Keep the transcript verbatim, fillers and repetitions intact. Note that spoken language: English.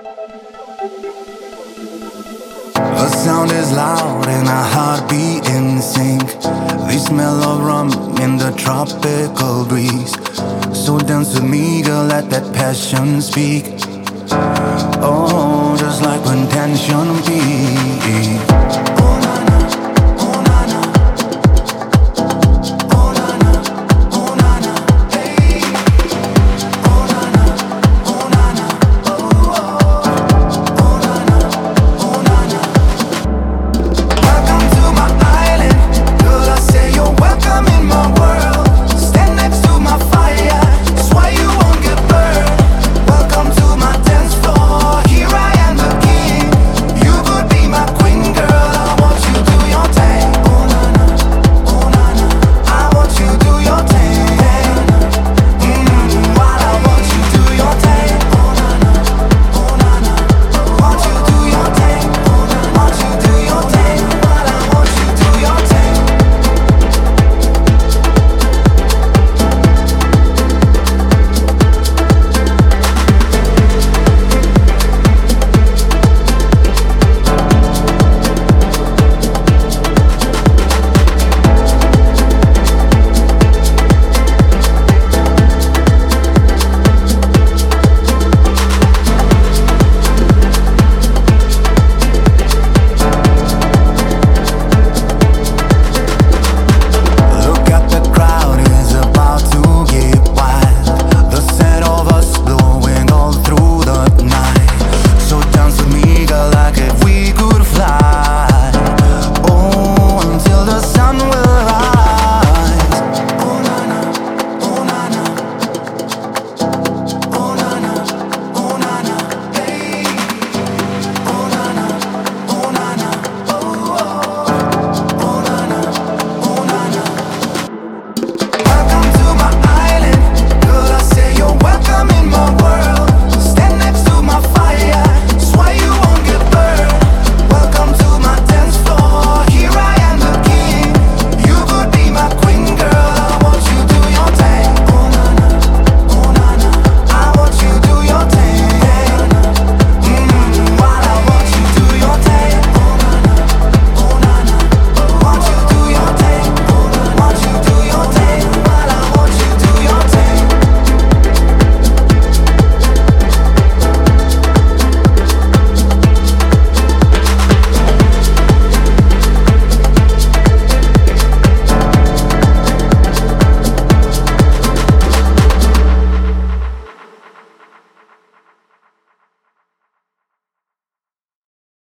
The sound is loud and our heart beat in sync. The smell of rum in the tropical breeze. So dance with me, girl, let that passion speak. Oh, just like when tension peaks.